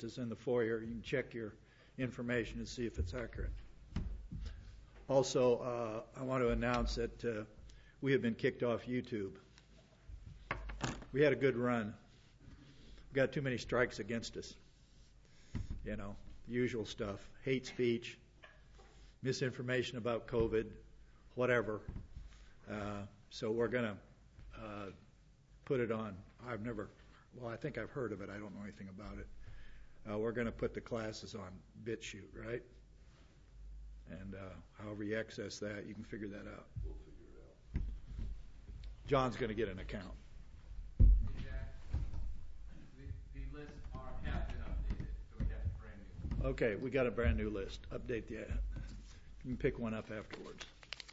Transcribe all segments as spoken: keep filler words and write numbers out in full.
list is in the foyer. You can check your information and see if it's accurate. Also, uh, I want to announce that uh, we have been kicked off YouTube. We had a good run. We got too many strikes against us. You know, the usual stuff. Hate speech, misinformation about COVID, whatever. Uh, so we're going to uh, put it on. I've never, well, I think I've heard of it. I don't know anything about it. Uh, we're going to put the classes on BitChute, right? And uh, however you access that, you can figure that out. We'll figure it out. John's going to get an account. Hey, Jack, the, the lists are, have been updated, so we have a brand new. Okay, we got a brand new list. Update the. You can pick one up afterwards.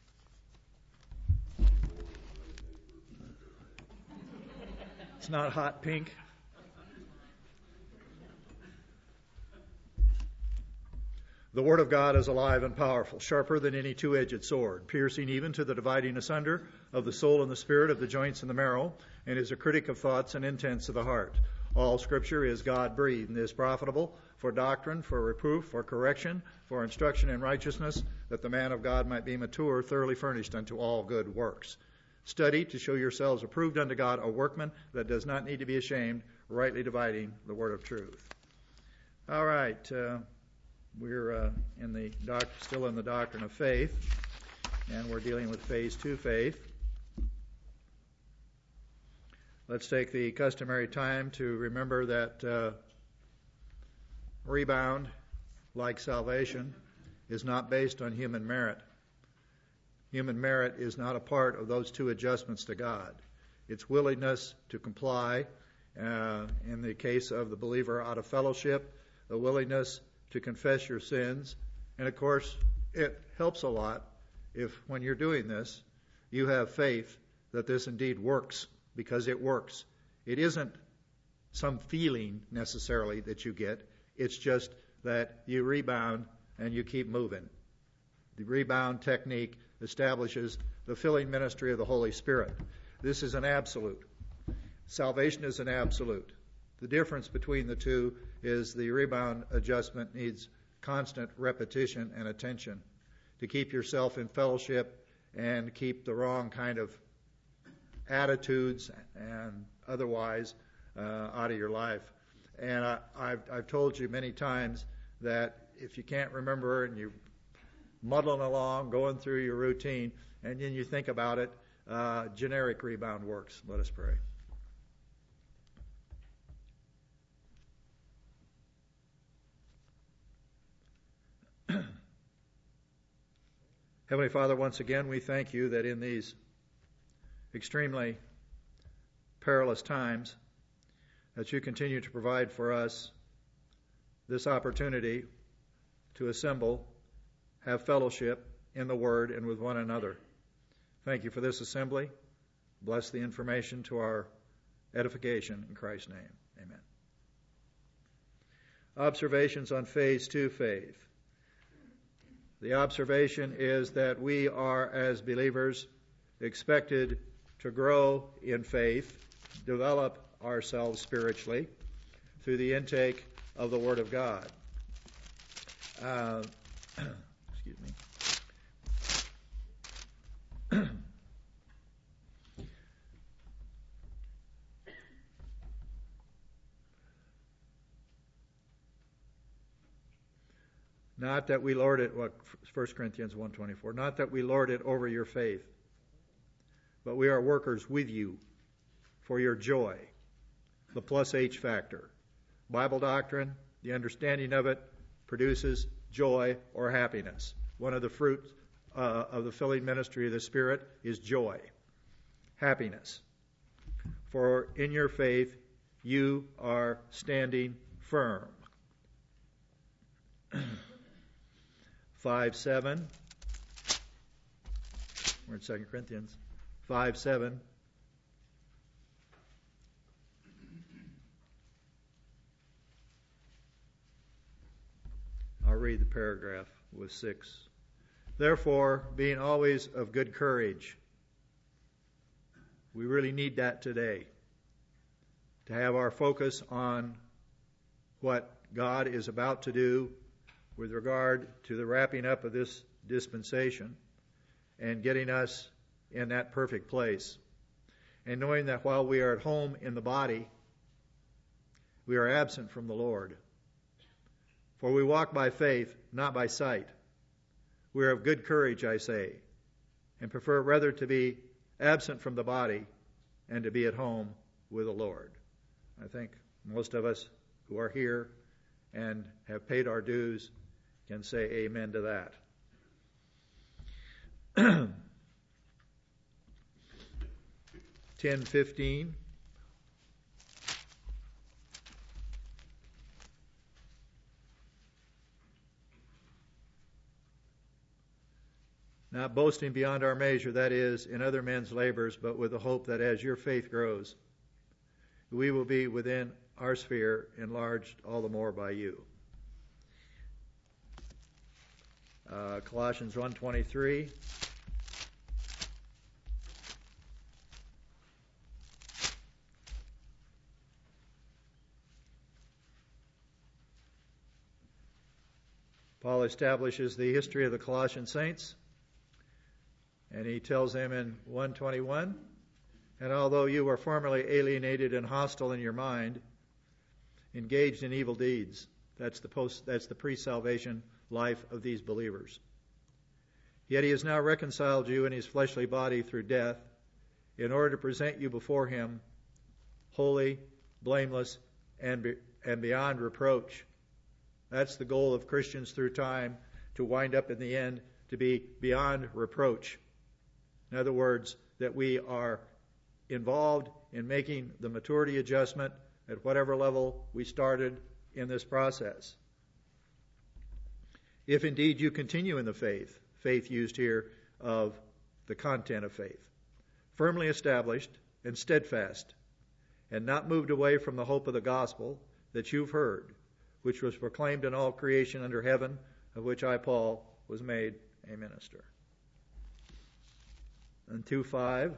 It's not hot pink. The Word of God is alive and powerful, sharper than any two-edged sword, piercing even to the dividing asunder of the soul and the spirit, of the joints and the marrow, and is a critic of thoughts and intents of the heart. All Scripture is God-breathed and is profitable for doctrine, for reproof, for correction, for instruction in righteousness, that the man of God might be mature, thoroughly furnished unto all good works. Study to show yourselves approved unto God, a workman that does not need to be ashamed, rightly dividing the word of truth. All right. Uh, We're uh, in the doc- still in the doctrine of faith, and we're dealing with phase two faith. Let's take the customary time to remember that uh, rebound, like salvation, is not based on human merit. Human merit is not a part of those two adjustments to God. It's willingness to comply, uh, in the case of the believer out of fellowship, the willingness to confess your sins. And of course, it helps a lot if when you're doing this, you have faith that this indeed works, because it works. It isn't some feeling necessarily that you get. It's just that you rebound and you keep moving. The rebound technique establishes the filling ministry of the Holy Spirit. This is an absolute. Salvation is an absolute. The difference between the two is the rebound adjustment needs constant repetition and attention to keep yourself in fellowship and keep the wrong kind of attitudes and otherwise uh, out of your life. And I, I've, I've told you many times that if you can't remember and you're muddling along, going through your routine, and then you think about it, uh, generic rebound works. Let us pray. Heavenly Father, once again, we thank you that in these extremely perilous times, that you continue to provide for us this opportunity to assemble, have fellowship in the Word and with one another. Thank you for this assembly. Bless the information to our edification in Christ's name. Amen. Observations on phase two faith. The observation is that we are, as believers, expected to grow in faith, develop ourselves spiritually through the intake of the Word of God. Uh, excuse me. Not that we lord it, what First Corinthians one twenty-four, not that we lord it over your faith, but we are workers with you for your joy, the plus H factor. Bible doctrine, the understanding of it, produces joy or happiness. One of the fruits uh, of the filling ministry of the Spirit is joy, happiness. For in your faith, you are standing firm. five seven. We're in Second Corinthians. five seven. I'll read the paragraph with six. Therefore, being always of good courage. We really need that today. To have our focus on what God is about to do with regard to the wrapping up of this dispensation and getting us in that perfect place. And knowing that while we are at home in the body, we are absent from the Lord. For we walk by faith, not by sight. We are of good courage, I say, and prefer rather to be absent from the body and to be at home with the Lord. I think most of us who are here and have paid our dues can say amen to that. ten fifteen. Not boasting beyond our measure, that is, in other men's labors, but with the hope that as your faith grows, we will be within our sphere enlarged all the more by you. Uh, Colossians one twenty-three. Paul establishes the history of the Colossian saints, and he tells them in one twenty-one, and although you were formerly alienated and hostile in your mind, engaged in evil deeds, that's the post, that's the pre-salvation life of these believers. Yet he has now reconciled you in his fleshly body through death, in order to present you before him holy, blameless, and be, and beyond reproach. That's the goal of Christians through time, to wind up in the end to be beyond reproach. In other words, that we are involved in making the maturity adjustment at whatever level we started in this process. If indeed you continue in the faith, faith used here of the content of faith, firmly established and steadfast, and not moved away from the hope of the gospel that you've heard, which was proclaimed in all creation under heaven, of which I, Paul, was made a minister. And two five.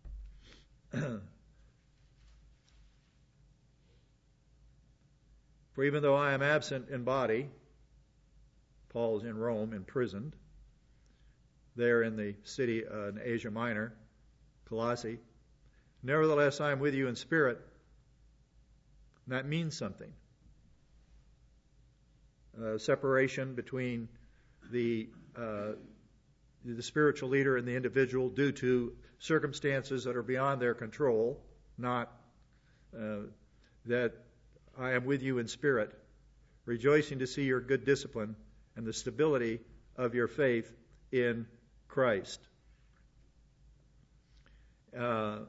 For even though I am absent in body, Paul is in Rome, imprisoned, there in the city uh, in Asia Minor, Colossae, nevertheless I am with you in spirit. And that means something. Uh, separation between the uh, the spiritual leader and the individual due to circumstances that are beyond their control, not uh, that I am with you in spirit, rejoicing to see your good discipline and the stability of your faith in Christ. Uh,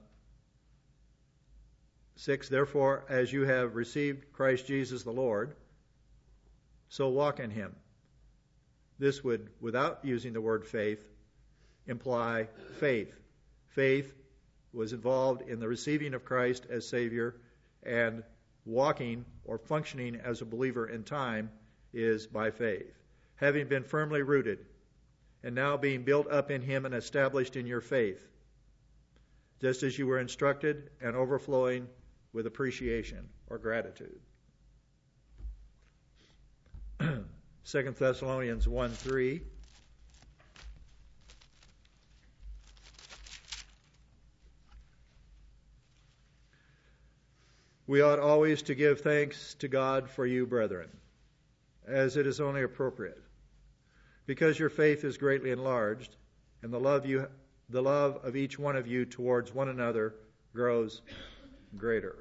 six, therefore, as you have received Christ Jesus the Lord, so walk in him. This would, without using the word faith, imply faith. Faith was involved in the receiving of Christ as Savior, and walking or functioning as a believer in time is by faith. Having been firmly rooted and now being built up in him and established in your faith, just as you were instructed and overflowing with appreciation or gratitude. Second Thessalonians one three. We ought always to give thanks to God for you, brethren, as it is only appropriate, because your faith is greatly enlarged, and the love you, the love of each one of you towards one another grows greater.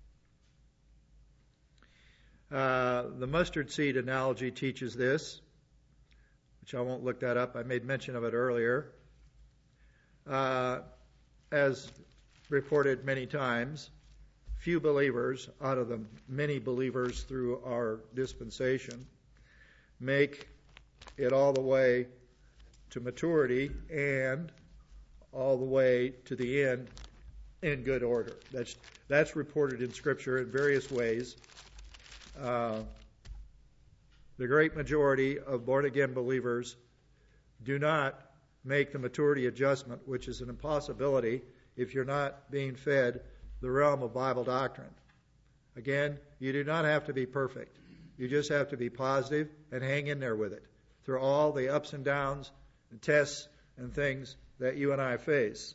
Uh, the mustard seed analogy teaches this, which I won't look that up. I made mention of it earlier. Uh, as reported many times, few believers out of the many believers through our dispensation make it all the way to maturity and all the way to the end in good order. That's that's reported in Scripture in various ways. Uh, the great majority of born-again believers do not make the maturity adjustment, which is an impossibility if you're not being fed the realm of Bible doctrine. Again, you do not have to be perfect. You just have to be positive and hang in there with it through all the ups and downs and tests and things that you and I face.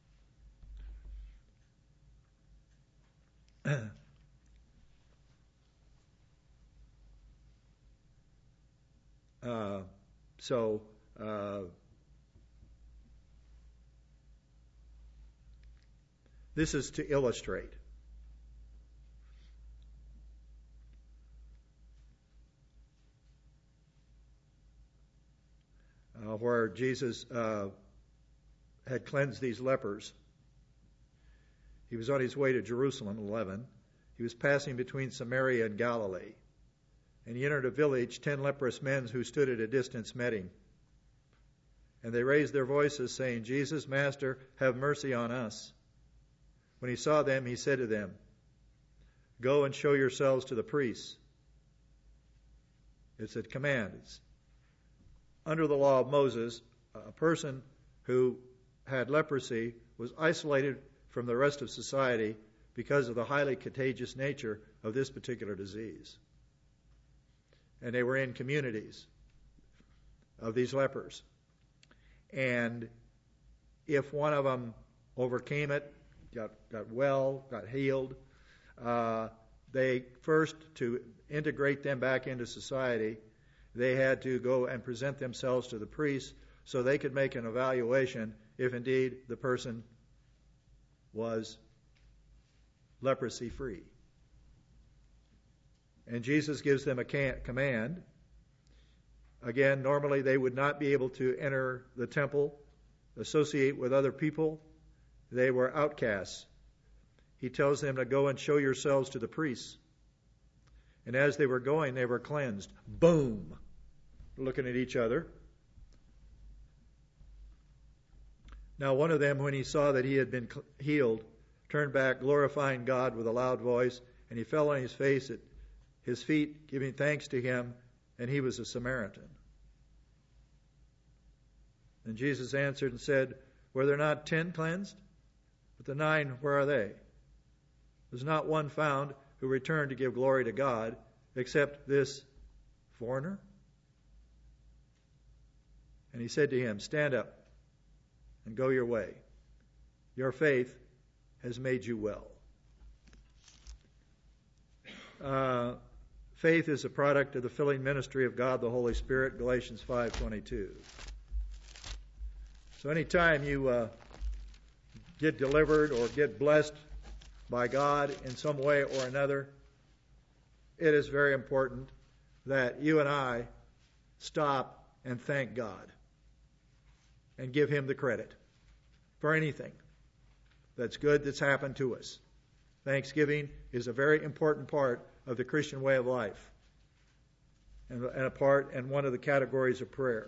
uh, so, uh, this is to illustrate. Uh, where Jesus uh, had cleansed these lepers. He was on his way to Jerusalem, eleven. He was passing between Samaria and Galilee. And he entered a village. Ten leprous men who stood at a distance met him. And they raised their voices, saying, Jesus, Master, have mercy on us. When he saw them, he said to them, Go and show yourselves to the priests. It's a command. It's under the law of Moses, a person who had leprosy was isolated from the rest of society because of the highly contagious nature of this particular disease. And they were in communities of these lepers. And if one of them overcame it, got, got well, got healed, uh, they first, to integrate them back into society, they had to go and present themselves to the priests so they could make an evaluation if indeed the person was leprosy free. And Jesus gives them a can- command. Again, normally they would not be able to enter the temple, associate with other people. They were outcasts. He tells them to go and show yourselves to the priests. And as they were going, they were cleansed. Boom! Looking at each other. Now one of them, when he saw that he had been healed, turned back, glorifying God with a loud voice, and he fell on his face at his feet, giving thanks to him, and he was a Samaritan. And Jesus answered and said, Were there not ten cleansed? But the nine, where are they? There's not one found who returned to give glory to God, except this foreigner. And he said to him, Stand up and go your way. Your faith has made you well. Uh, faith is a product of the filling ministry of God the Holy Spirit, Galatians five twenty-two. So anytime you uh, get delivered or get blessed by God in some way or another, it is very important that you and I stop and thank God and give Him the credit for anything that's good that's happened to us. Thanksgiving is a very important part of the Christian way of life, and, and a part and one of the categories of prayer.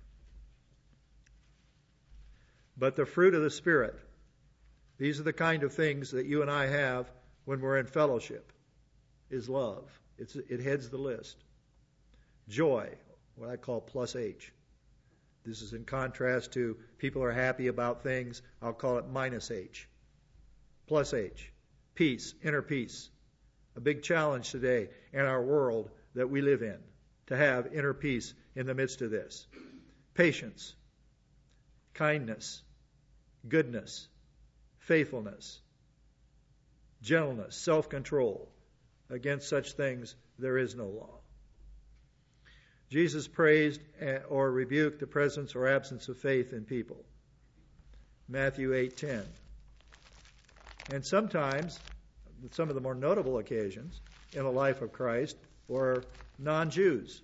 But the fruit of the Spirit, these are the kind of things that you and I have when we're in fellowship, is love. It's, it heads the list. Joy, what I call plus H. This is in contrast to people are happy about things. I'll call it minus H. Plus H. Peace, inner peace. A big challenge today in our world that we live in, to have inner peace in the midst of this. Patience, kindness, goodness, faithfulness, gentleness, self-control. Against such things there is no law. Jesus praised or rebuked the presence or absence of faith in people. Matthew eight ten. And sometimes, some of the more notable occasions in the life of Christ were non-Jews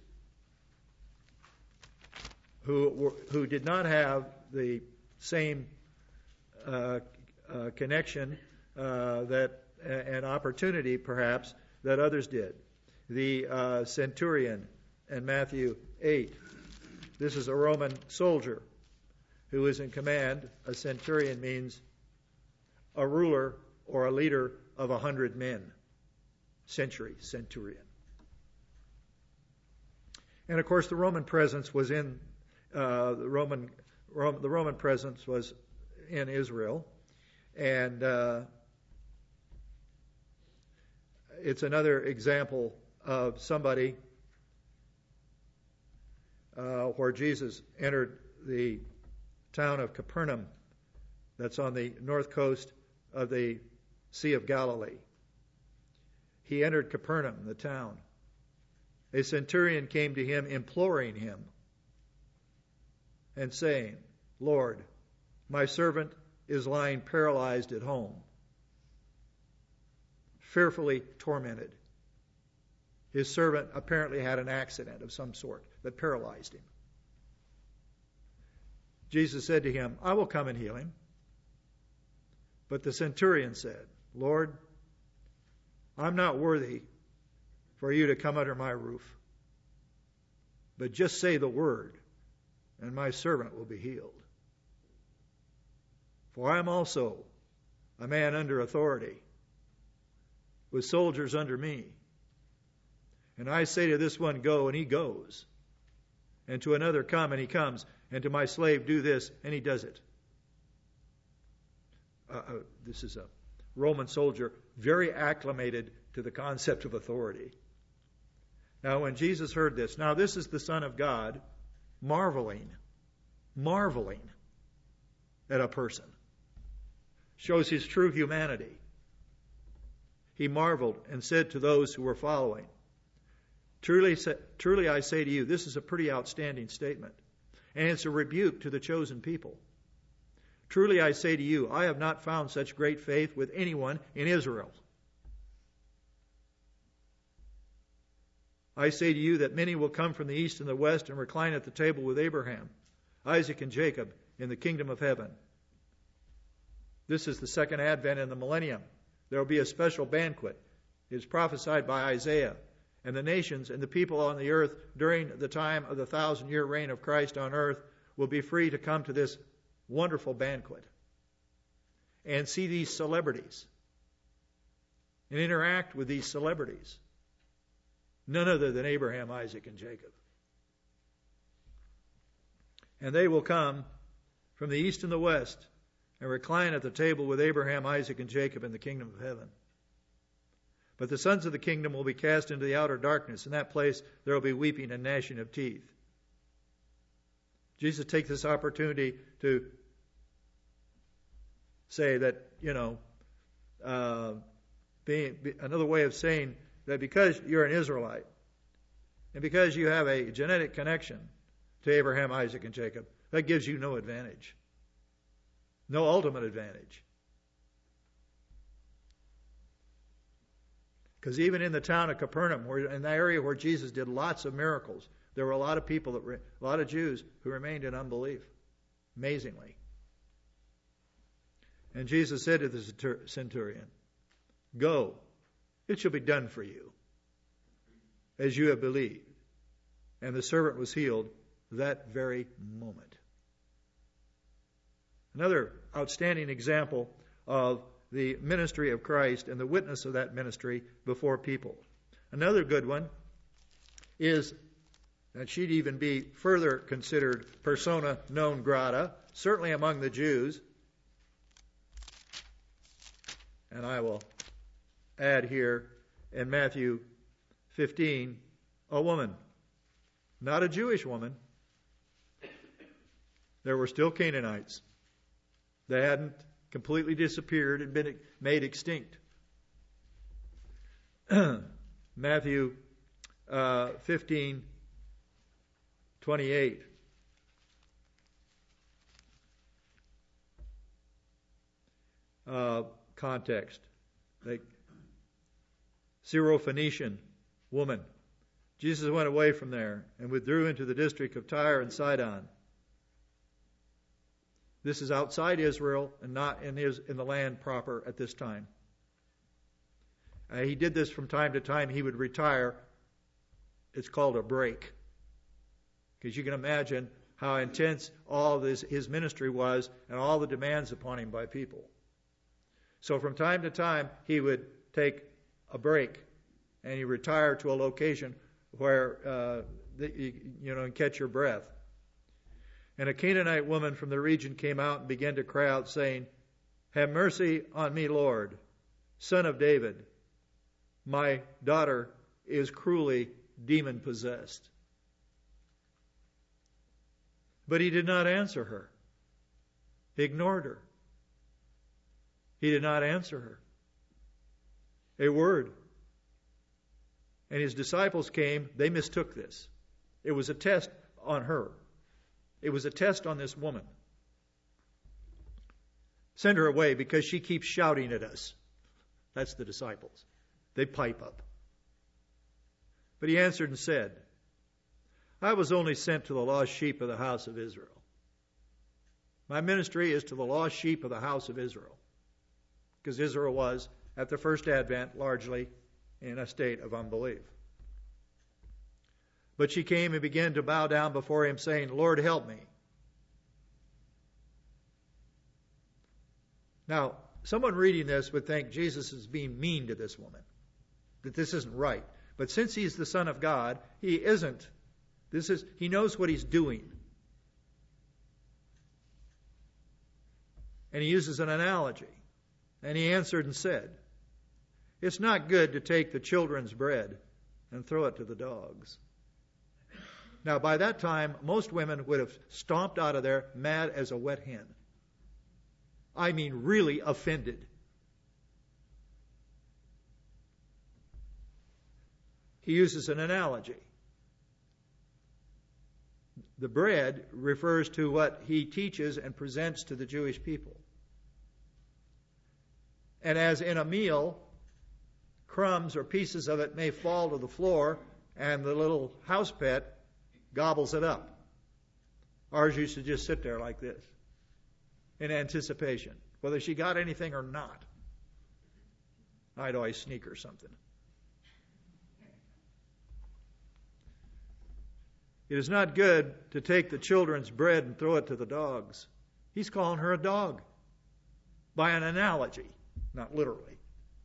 who were, who did not have the same uh, uh, connection uh, that and opportunity, perhaps, that others did. The uh, centurion in Matthew eight. This is a Roman soldier who is in command. A centurion means a ruler or a leader of a hundred men. Century, centurion. And of course, the Roman presence was in uh, the Roman. Rome, the Roman presence was in Israel, and uh, it's another example of somebody uh, where Jesus entered the town of Capernaum that's on the north coast of the Sea of Galilee. He entered Capernaum, the town. A centurion came to him, imploring him and saying, Lord, my servant is lying paralyzed at home, fearfully tormented. His servant apparently had an accident of some sort that paralyzed him. Jesus said to him, I will come and heal him. But the centurion said, Lord, I'm not worthy for you to come under my roof, but just say the word, and my servant will be healed. For I am also a man under authority, with soldiers under me. And I say to this one, go, and he goes. And to another, come, and he comes. And to my slave, do this, and he does it. Uh, uh, this is a Roman soldier, very acclimated to the concept of authority. Now, when Jesus heard this, now this is the Son of God, marveling, marveling at a person. Shows his true humanity. He marveled and said to those who were following, Truly, truly I say to you, this is a pretty outstanding statement. And it's a rebuke to the chosen people. Truly I say to you, I have not found such great faith with anyone in Israel. I say to you that many will come from the east and the west and recline at the table with Abraham, Isaac, and Jacob in the kingdom of heaven. This is the second advent in the millennium. There will be a special banquet. It is prophesied by Isaiah. And the nations and the people on the earth during the time of the thousand-year reign of Christ on earth will be free to come to this wonderful banquet and see these celebrities and interact with these celebrities. None other than Abraham, Isaac, and Jacob. And they will come from the east and the west and recline at the table with Abraham, Isaac, and Jacob in the kingdom of heaven. But the sons of the kingdom will be cast into the outer darkness. In that place there will be weeping and gnashing of teeth. Jesus takes this opportunity to say that, you know, uh, being, be, another way of saying that because you're an Israelite and because you have a genetic connection to Abraham, Isaac, and Jacob, that gives you no advantage. No ultimate advantage. Because even in the town of Capernaum, where, in the area where Jesus did lots of miracles, there were a lot of people, that re, a lot of Jews who remained in unbelief, amazingly. And Jesus said to the centurion, Go, it shall be done for you, as you have believed. And the servant was healed that very moment. Another outstanding example of the ministry of Christ and the witness of that ministry before people. Another good one is that she'd even be further considered persona non grata, certainly among the Jews. And I will add here in Matthew fifteen, a woman, not a Jewish woman. There were still Canaanites. They hadn't completely disappeared and been made extinct. Matthew uh, fifteen, twenty-eight. Uh, context. The Syrophoenician woman. Jesus went away from there and withdrew into the district of Tyre and Sidon. This is outside Israel and not in, his, in the land proper at this time. Uh, he did this from time to time. He would retire. It's called a break. Because you can imagine how intense all of this, his ministry was and all the demands upon him by people. So from time to time, he would take a break and he retired to a location where, uh, the, you, you know, and catch your breath. And a Canaanite woman from the region came out and began to cry out, saying, Have mercy on me, Lord, Son of David. My daughter is cruelly demon-possessed. But he did not answer her. He ignored her. He did not answer her a word. And his disciples came. They mistook this. It was a test on her. It was a test on this woman. Send her away because she keeps shouting at us. That's the disciples. They pipe up. But he answered and said, I was only sent to the lost sheep of the house of Israel. My ministry is to the lost sheep of the house of Israel. Because Israel was, at the first advent, largely in a state of unbelief. But she came and began to bow down before him, saying, Lord, help me. Now, someone reading this would think Jesus is being mean to this woman, that this isn't right. But since he's the Son of God, he isn't. This is, he knows what he's doing. And he uses an analogy. And he answered and said, it's not good to take the children's bread and throw it to the dogs. Now, by that time, most women would have stomped out of there mad as a wet hen. I mean, really offended. He uses an analogy. The bread refers to what he teaches and presents to the Jewish people. And as in a meal, crumbs or pieces of it may fall to the floor, and the little house pet gobbles it up. Ours used to just sit there like this, in anticipation, whether she got anything or not. I'd always sneak her something. It is not good to take the children's bread and throw it to the dogs. He's calling her a dog by an analogy, not literally.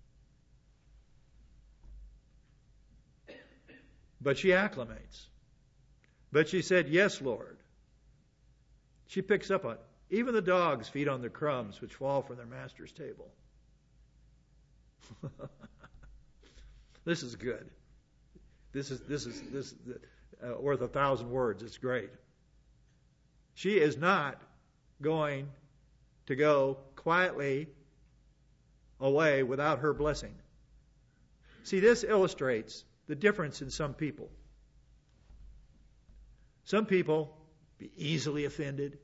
But she acclimates. But she said, yes, Lord. She picks up on it. Even the dogs feed on the crumbs which fall from their master's table. This is good. This is this is this uh, worth a thousand words. It's great. She is not going to go quietly away without her blessing. See, this illustrates the difference in some people. Some people be easily offended.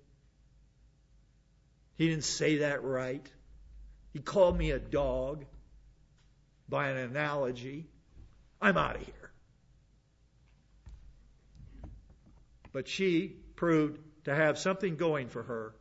He didn't say that right. He called me a dog by an analogy. I'm out of here. But she proved to have something going for her.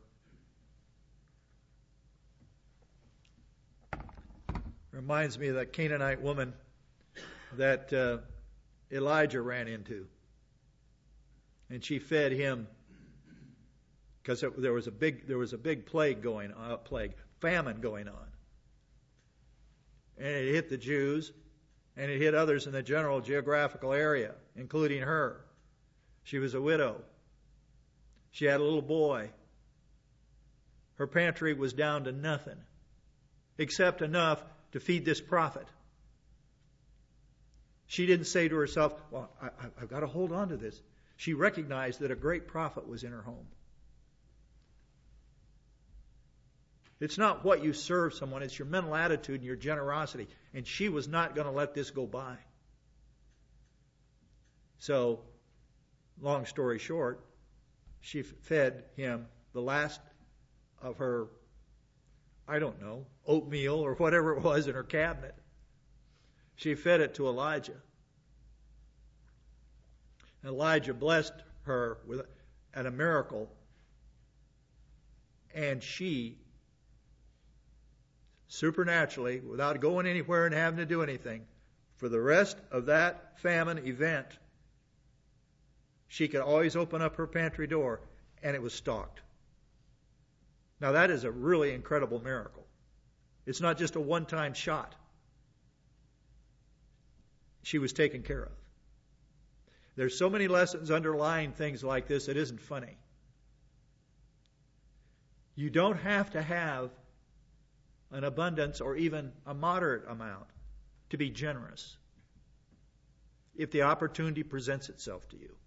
Reminds me of that Canaanite woman that uh, Elijah ran into. And she fed him because there was a big there was a big plague going on, plague famine going on, and it hit the Jews, and it hit others in the general geographical area, including her. She was a widow. She had a little boy. Her pantry was down to nothing, except enough to feed this prophet. She didn't say to herself, "Well, I, I've got to hold on to this." She recognized that a great prophet was in her home. It's not what you serve someone, it's your mental attitude and your generosity. And she was not going to let this go by. So, long story short, she fed him the last of her, I don't know, oatmeal or whatever it was in her cabinet. She fed it to Elijah. Elijah blessed her with at a miracle, and she supernaturally, without going anywhere and having to do anything, for the rest of that famine event, she could always open up her pantry door and it was stocked. Now that is a really incredible miracle. It's not just a one-time shot. She was taken care of. There's so many lessons underlying things like this, it isn't funny. You don't have to have an abundance or even a moderate amount to be generous. if the opportunity presents itself to you.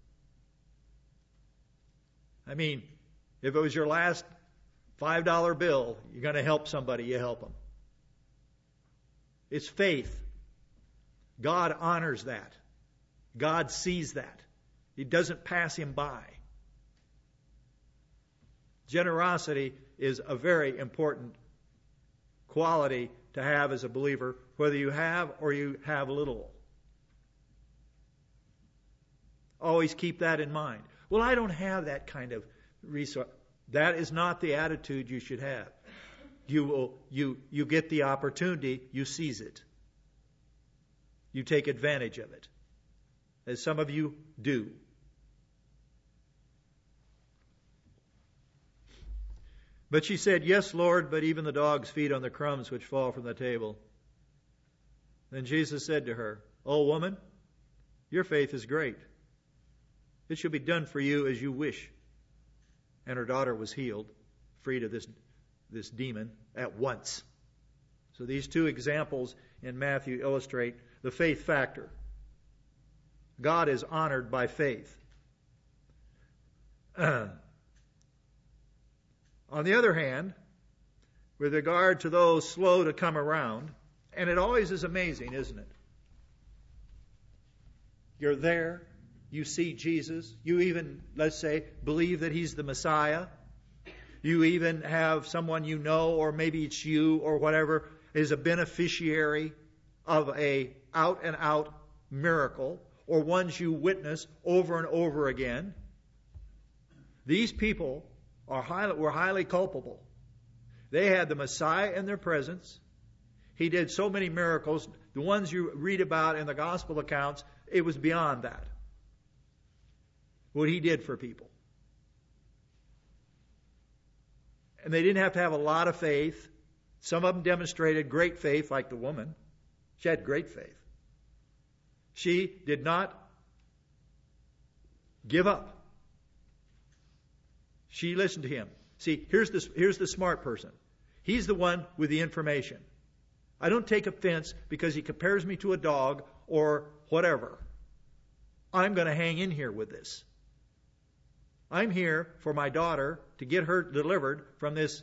I mean, if it was your last five dollar bill, you're going to help somebody, you help them. It's faith. God honors that. God sees that. He doesn't pass him by. Generosity is a very important quality to have as a believer, whether you have or you have little. Always keep that in mind. Well, I don't have that kind of resource. That is not the attitude you should have. You will, you, you get the opportunity, you seize it. You take advantage of it, as some of you do. But she said, "Yes, Lord, but even the dogs feed on the crumbs which fall from the table." Then Jesus said to her, "O woman, your faith is great. It shall be done for you as you wish." And her daughter was healed, freed of this, this demon at once. So these two examples in Matthew illustrate the faith factor. God is honored by faith. On the other hand, with regard to those slow to come around, and it always is amazing, isn't it? You're there, you see Jesus, you even, let's say, believe that He's the Messiah. You even have someone you know, or maybe it's you or whatever, is a beneficiary of a out-and-out miracle, or ones you witness over and over again. These people are highly, were highly culpable. They had the Messiah in their presence. He did so many miracles. The ones you read about in the gospel accounts, it was beyond that, what He did for people. And they didn't have to have a lot of faith. Some of them demonstrated great faith, like the woman. She had great faith. She did not give up. She listened to Him. See, here's the, here's the smart person. He's the one with the information. I don't take offense because he compares me to a dog or whatever. I'm going to hang in here with this. I'm here for my daughter to get her delivered from this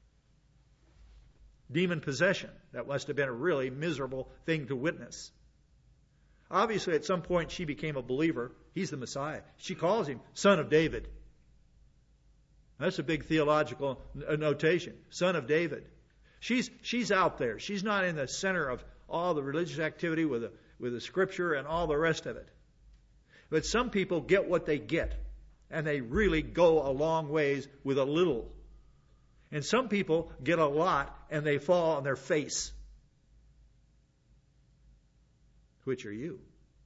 demon possession. That must have been a really miserable thing to witness. Obviously, at some point, she became a believer. He's the Messiah. She calls Him Son of David. That's a big theological notation. Son of David. She's she's out there. She's not in the center of all the religious activity with the, with the Scripture and all the rest of it. But some people get what they get. And they really go a long ways with a little. And some people get a lot and they fall on their face. Which are you?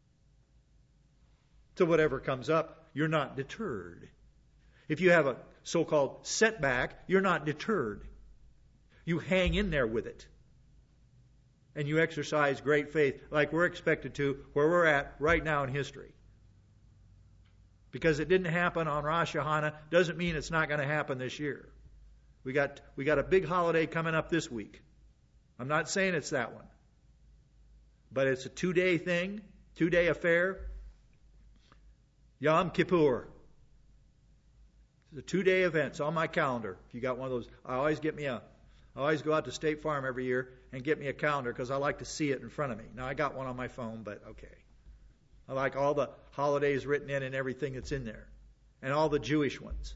So whatever comes up, you're not deterred. If you have a so-called setback, you're not deterred. You hang in there with it. And you exercise great faith like we're expected to where we're at right now in history. Because it didn't happen on Rosh Hashanah doesn't mean it's not going to happen this year. We got we got a big holiday coming up this week. I'm not saying it's that one. But it's a two-day thing, two-day affair. Yom Kippur. It's a two-day event. It's on my calendar. If you got one of those, I always get me a, I always go out to State Farm every year and get me a calendar because I like to see it in front of me. Now, I got one on my phone, but okay. I like all the holidays written in and everything that's in there. And all the Jewish ones.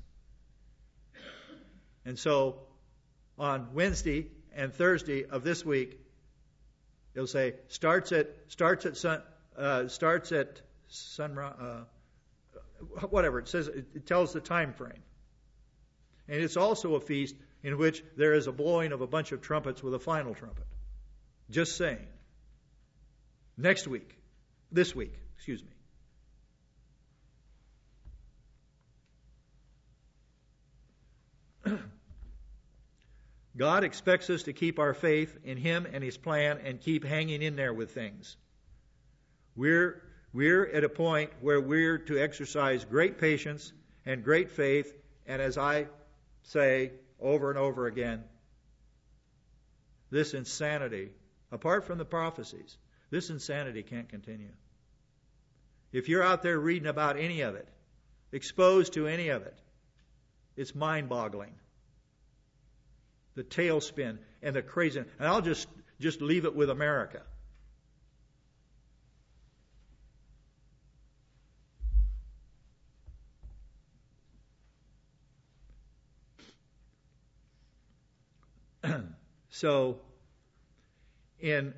And so, on Wednesday and Thursday of this week, it'll say, starts at, starts at sun, uh, starts at sunrise, uh, whatever. It says, it, it tells the time frame. And it's also a feast in which there is a blowing of a bunch of trumpets with a final trumpet. Just saying. Next week. This week. Excuse me. God expects us to keep our faith in Him and His plan and keep hanging in there with things. We're, we're at a point where we're to exercise great patience and great faith, and as I say over and over again, this insanity, apart from the prophecies, this insanity can't continue. If you're out there reading about any of it, exposed to any of it, it's mind-boggling. The tailspin and the crazy. And I'll just, just leave it with America. So, in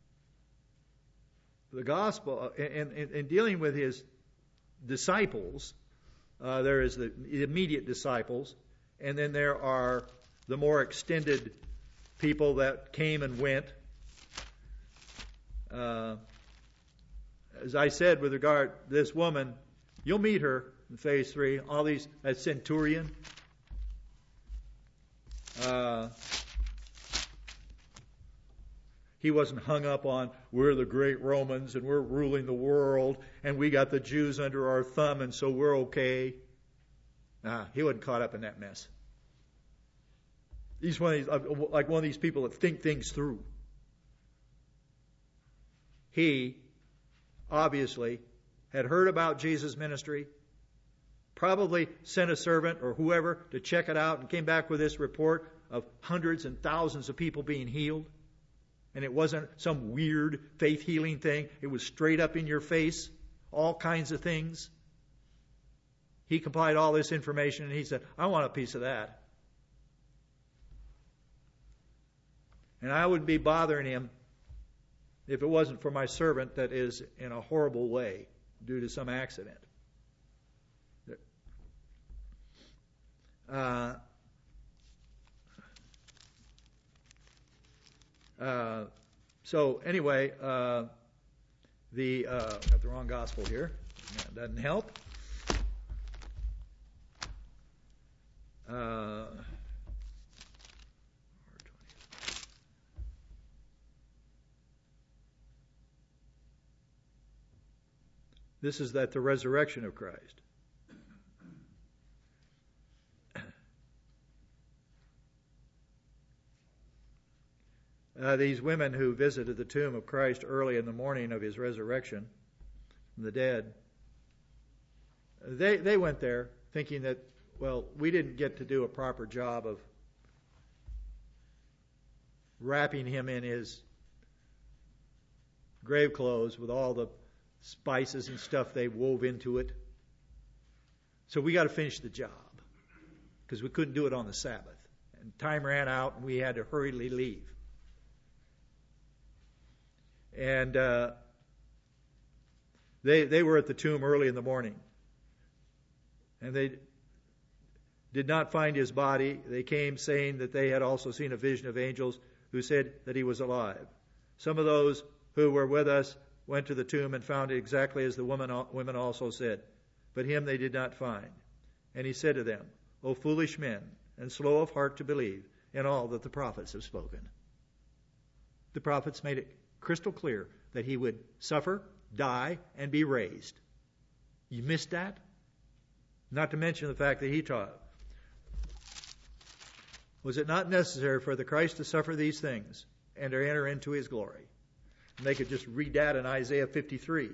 the gospel, in, in, in dealing with his disciples, uh, there is the immediate disciples, and then there are the more extended people that came and went. Uh, as I said with regard to this woman, you'll meet her in phase three. All these, that centurion. Uh, He wasn't hung up on, we're the great Romans and we're ruling the world and we got the Jews under our thumb and so we're okay. Nah, he wasn't caught up in that mess. He's one of these, like one of these people that think things through. He obviously had heard about Jesus' ministry, probably sent a servant or whoever to check it out and came back with this report of hundreds and thousands of people being healed. And it wasn't some weird faith healing thing. It was straight up in your face, all kinds of things. He compiled all this information and he said, I want a piece of that. And I wouldn't be bothering him if it wasn't for my servant that is in a horrible way due to some accident. Uh, Uh, so anyway, uh, the uh, got the wrong gospel here. That doesn't help. Uh, this is that the resurrection of Christ. Uh, these women who visited the tomb of Christ early in the morning of his resurrection from the dead, they they went there thinking that, well, we didn't get to do a proper job of wrapping him in his grave clothes with all the spices and stuff they wove into it. So we got to finish the job because we couldn't do it on the Sabbath. And time ran out and we had to hurriedly leave. And uh, they they were at the tomb early in the morning. And they did not find his body. They came saying that they had also seen a vision of angels who said that he was alive. Some of those who were with us went to the tomb and found it exactly as the woman, women also said. But him they did not find. And he said to them, O foolish men, and slow of heart to believe in all that the prophets have spoken. The prophets made it crystal clear that he would suffer, die, and be raised. You missed that? Not to mention the fact that he taught. Was it not necessary for the Christ to suffer these things and to enter into his glory? And they could just read that in Isaiah fifty-three.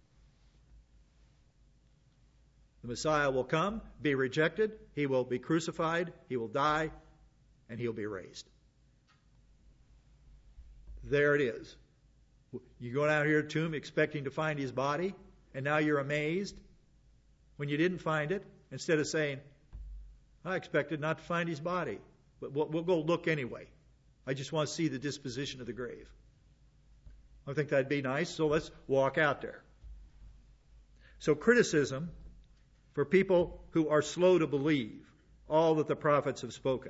The Messiah will come, be rejected, he will be crucified, he will die, and he'll be raised. There it is. You go down here to the tomb expecting to find his body, and now you're amazed when you didn't find it, instead of saying, I expected not to find his body, but we'll, we'll go look anyway. I just want to see the disposition of the grave. I think that'd be nice, so let's walk out there. So criticism for people who are slow to believe all that the prophets have spoken.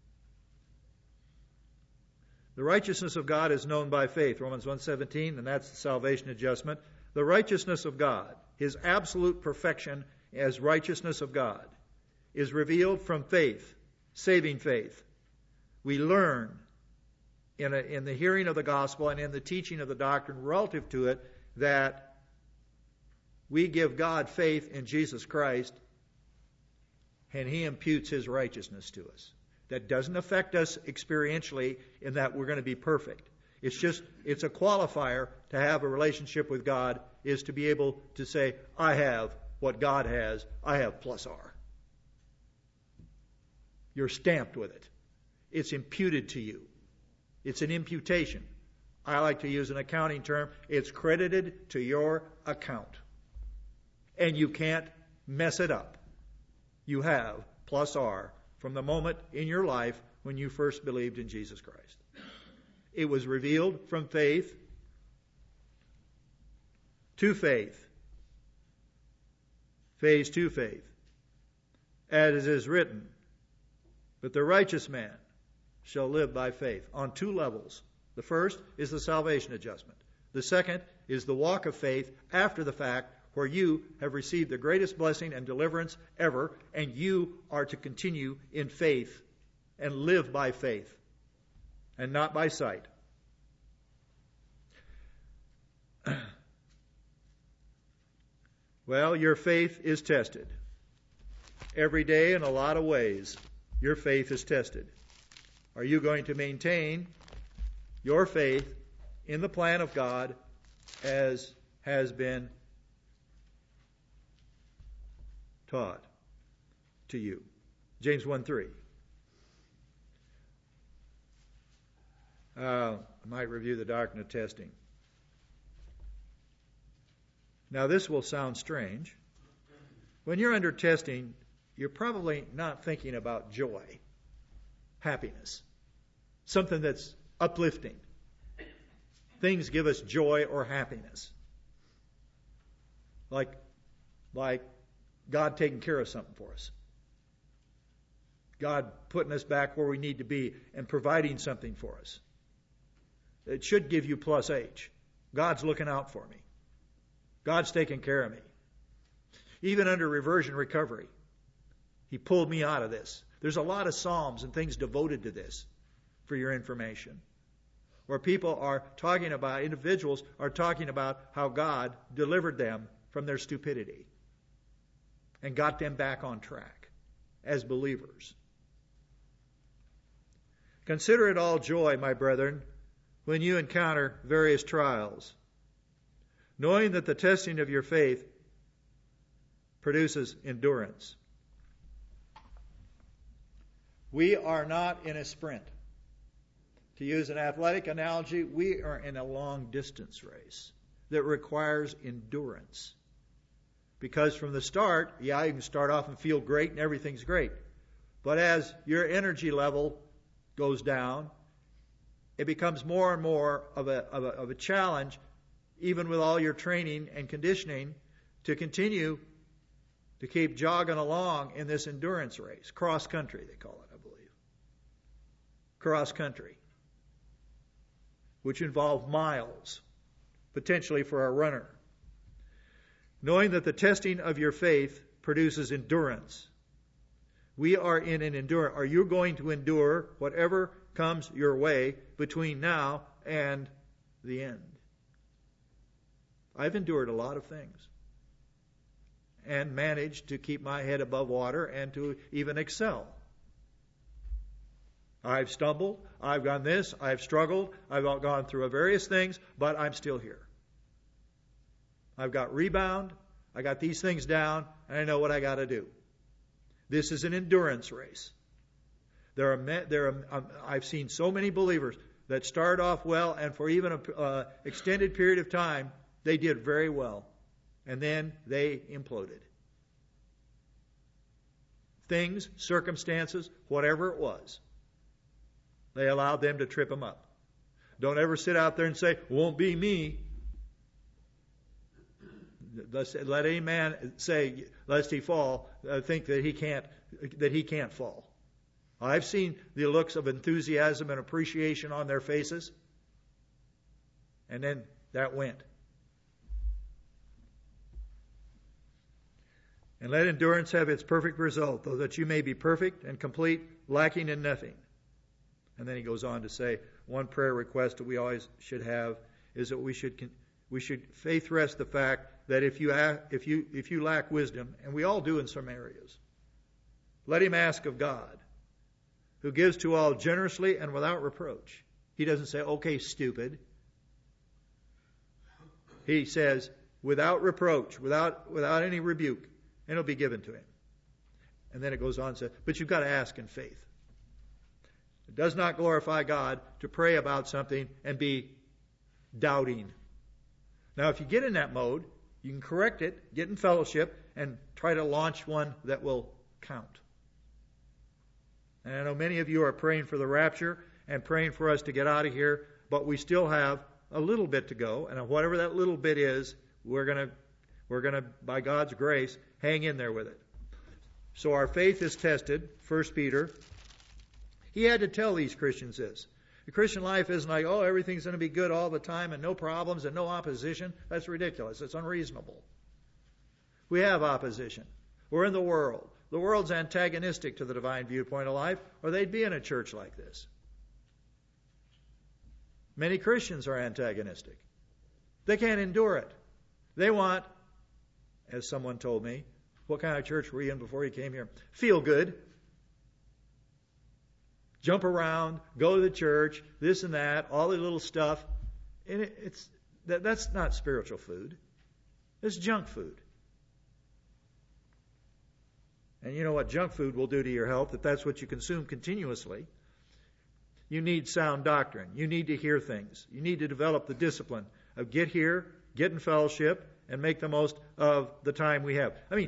The righteousness of God is known by faith, Romans one seventeen, and that's the salvation adjustment. The righteousness of God, his absolute perfection as righteousness of God, is revealed from faith, saving faith. We learn in, a, in the hearing of the gospel and in the teaching of the doctrine relative to it that we give God faith in Jesus Christ and he imputes his righteousness to us. That doesn't affect us experientially in that we're going to be perfect. It's just, it's a qualifier to have a relationship with God, is to be able to say, I have what God has. I have plus R. You're stamped with it. It's imputed to you. It's an imputation. I like to use an accounting term. It's credited to your account. And you can't mess it up. You have plus R from the moment in your life when you first believed in Jesus Christ. It was revealed from faith to faith. Phase to faith. As it is written, but the righteous man shall live by faith, on two levels. The first is the salvation adjustment. The second is the walk of faith after the fact, where you have received the greatest blessing and deliverance ever, and you are to continue in faith and live by faith and not by sight. Well, your faith is tested. Every day in a lot of ways, your faith is tested. Are you going to maintain your faith in the plan of God as has been taught to you? James one three. Uh, I might review the doctrine of testing. Now, this will sound strange. When you're under testing, you're probably not thinking about joy, happiness, something that's uplifting. Things give us joy or happiness. Like, like God taking care of something for us. God putting us back where we need to be and providing something for us. It should give you plus H. God's looking out for me. God's taking care of me. Even under reversion recovery, He pulled me out of this. There's a lot of psalms and things devoted to this, for your information, where people are talking about, individuals are talking about how God delivered them from their stupidity and got them back on track as believers. Consider it all joy, my brethren, when you encounter various trials, knowing that the testing of your faith produces endurance. We are not in a sprint. To use an athletic analogy, we are in a long distance race that requires endurance. Because from the start, yeah, you can start off and feel great and everything's great. But as your energy level goes down, it becomes more and more of a, of a, of a challenge, even with all your training and conditioning, to continue to keep jogging along in this endurance race. Cross country, they call it, I believe. Cross country, which involve miles, potentially for a runner. Knowing that the testing of your faith produces endurance. We are in an endurance. Are you going to endure whatever comes your way between now and the end? I've endured a lot of things and managed to keep my head above water and to even excel. I've stumbled, I've done this, I've struggled, I've gone through various things, but I'm still here. I've got rebound, I got these things down, and I know what I got to do. This is an endurance race. There are, there are, um, I've seen so many believers that start off well, and for even an uh, extended period of time, they did very well. And then they imploded. Things, circumstances, whatever it was, they allowed them to trip them up. Don't ever sit out there and say, won't be me. Let any man say, lest he fall, uh, think that he can't, that he can't fall. I've seen the looks of enthusiasm and appreciation on their faces, and then that went. And let endurance have its perfect result, though that you may be perfect and complete, lacking in nothing. And then he goes on to say, one prayer request that we always should have is that we should we should faith rest the fact that if you if you if you lack wisdom, and we all do in some areas, let him ask of God, who gives to all generously and without reproach, He doesn't say, okay, stupid. He says, without reproach, without, without any rebuke, and it'll be given to him. And then it goes on and says, but you've got to ask in faith. It does not glorify God to pray about something and be doubting. Now, if you get in that mode, you can correct it, get in fellowship, and try to launch one that will count. And I know many of you are praying for the rapture and praying for us to get out of here, but we still have a little bit to go, and whatever that little bit is, we're going to, we're going to, by God's grace, hang in there with it. So our faith is tested. First Peter, he had to tell these Christians this. The Christian life isn't like, oh, everything's going to be good all the time and no problems and no opposition. That's ridiculous. It's unreasonable. We have opposition. We're in the world. The world's antagonistic to the divine viewpoint of life, or they'd be in a church like this. Many Christians are antagonistic. They can't endure it. They want, as someone told me, what kind of church were you in before you came here? Feel good. Jump around, go to the church, this and that, all the little stuff. And it, it's that, that's not spiritual food. It's junk food. And you know what junk food will do to your health if that's what you consume continuously. You need sound doctrine. You need to hear things. You need to develop the discipline of get here, get in fellowship, and make the most of the time we have. I mean,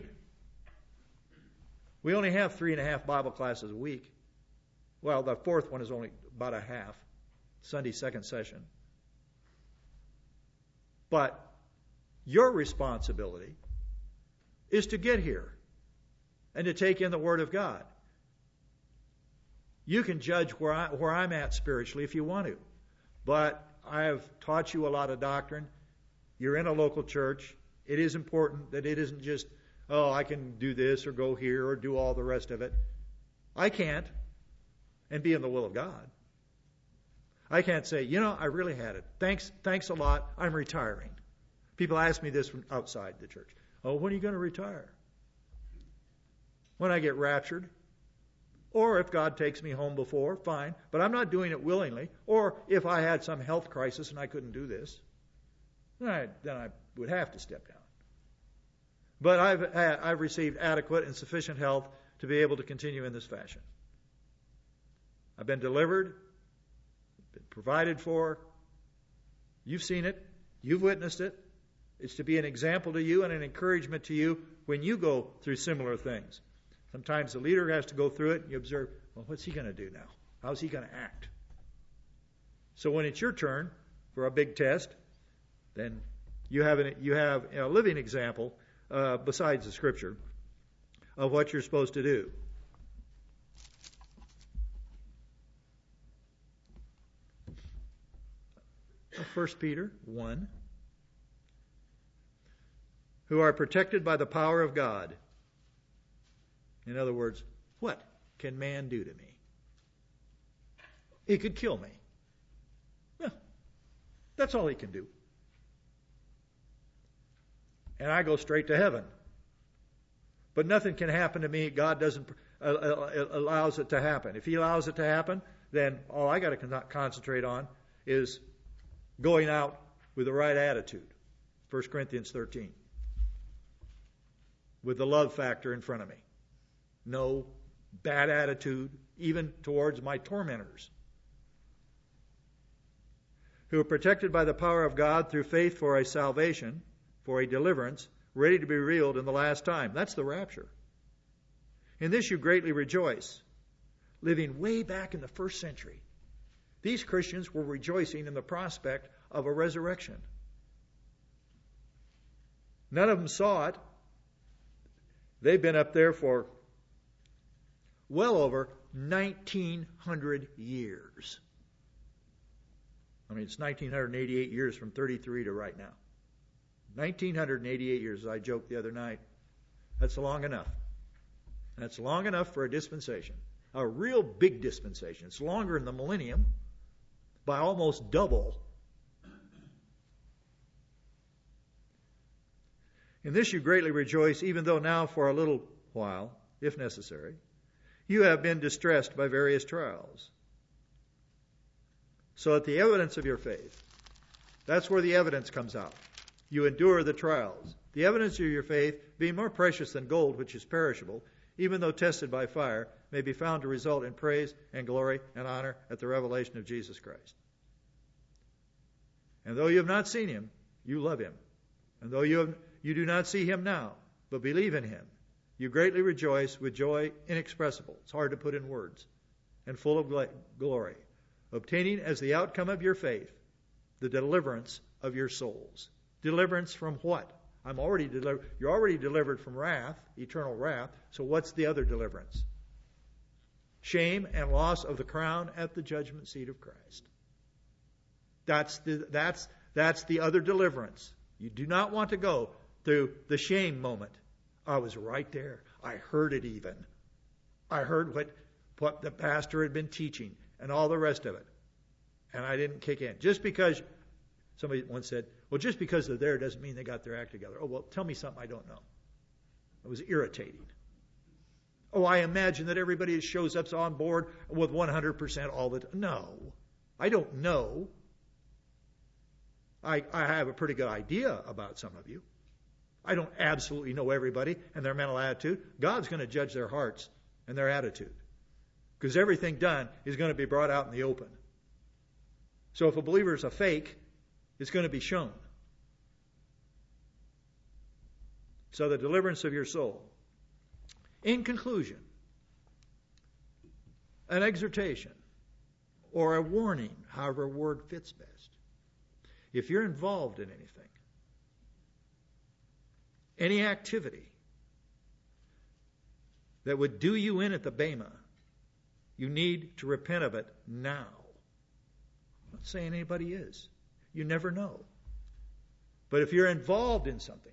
we only have three and a half Bible classes a week. Well, the fourth one is only about a half, Sunday second session. But your responsibility is to get here and to take in the Word of God. You can judge where, I, where I'm at spiritually if you want to. But I have taught you a lot of doctrine. You're in a local church. It is important that it isn't just, oh, I can do this or go here or do all the rest of it. I can't. And be in the will of God. I can't say, you know, I really had it. Thanks, thanks a lot. I'm retiring. People ask me this from outside the church. Oh, when are you going to retire? When I get raptured. Or if God takes me home before, fine. But I'm not doing it willingly. Or if I had some health crisis and I couldn't do this, then I, then I would have to step down. But I've, I've received adequate and sufficient health to be able to continue in this fashion. I've been delivered, been provided for. You've seen it. You've witnessed it. It's to be an example to you and an encouragement to you when you go through similar things. Sometimes the leader has to go through it and you observe, well, what's he going to do now? How's he going to act? So when it's your turn for a big test, then you have, an, you have a living example, uh, besides the Scripture, of what you're supposed to do. First Peter one, who are protected by the power of God. In other words, what can man do to me? He could kill me. Yeah, that's all he can do. And I go straight to heaven. But nothing can happen to me. God doesn't uh, uh, allows it to happen. If he allows it to happen, then all I got to con- concentrate on is going out with the right attitude. First Corinthians thirteen. With the love factor in front of me. No bad attitude, even towards my tormentors. Who are protected by the power of God through faith for a salvation, for a deliverance, ready to be revealed in the last time. That's the rapture. In this you greatly rejoice. Living way back in the first century. These Christians were rejoicing in the prospect of a resurrection. None of them saw it. They've been up there for well over nineteen hundred years. I mean, it's nineteen eighty-eight years from thirty-three to right now. nineteen eighty-eight years, as I joked the other night. That's long enough. That's long enough for a dispensation. A real big dispensation. It's longer than the millennium by almost double. In this you greatly rejoice, even though now for a little while, if necessary, you have been distressed by various trials. So that the evidence of your faith, that's where the evidence comes out. You endure the trials. The evidence of your faith, being more precious than gold, which is perishable, even though tested by fire, may be found to result in praise and glory and honor at the revelation of Jesus Christ. And though you have not seen him, you love him. And though you, have, you do not see him now, but believe in him, you greatly rejoice with joy inexpressible. It's hard to put in words. And full of glory, obtaining as the outcome of your faith the deliverance of your souls. Deliverance from what? I'm already delivered. You're already delivered from wrath, eternal wrath. So what's the other deliverance? Shame and loss of the crown at the judgment seat of Christ. That's the, that's, that's the other deliverance. You do not want to go through the shame moment. I was right there. I heard it even. I heard what, what the pastor had been teaching and all the rest of it. And I didn't kick in. Just because, somebody once said, well, just because they're there doesn't mean they got their act together. Oh, well, tell me something I don't know. It was irritating. Oh, I imagine that everybody shows up on board with one hundred percent all the time. No, I don't know. I, I have a pretty good idea about some of you. I don't absolutely know everybody and their mental attitude. God's going to judge their hearts and their attitude. Because everything done is going to be brought out in the open. So if a believer is a fake, it's going to be shown. So the deliverance of your soul. In conclusion, an exhortation or a warning, however a word fits best. If you're involved in anything, any activity that would do you in at the bema, you need to repent of it now. I'm not saying anybody is. You never know. But if you're involved in something,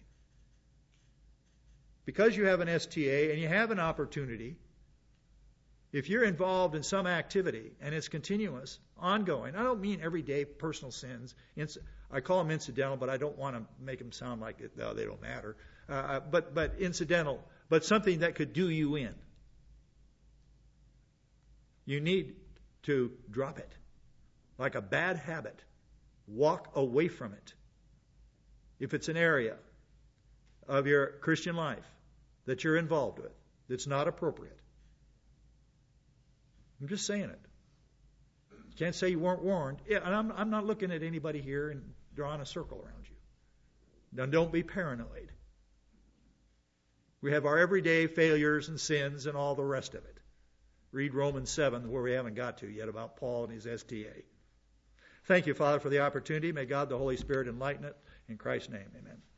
because you have an S T A and you have an opportunity, if you're involved in some activity and it's continuous, ongoing, I don't mean everyday personal sins. I call them incidental, but I don't want to make them sound like it, no, they don't matter. Uh, but, but incidental, but something that could do you in. You need to drop it. Like a bad habit. Walk away from it. If it's an area of your Christian life that you're involved with that's not appropriate. I'm just saying it. You can't say you weren't warned. Yeah, and I'm, I'm not looking at anybody here and drawing a circle around you. Now, don't be paranoid. We have our everyday failures and sins and all the rest of it. Read Romans seven, where we haven't got to yet, about Paul and his S T A. Thank you, Father, for the opportunity. May God the Holy Spirit enlighten it. In Christ's name, amen.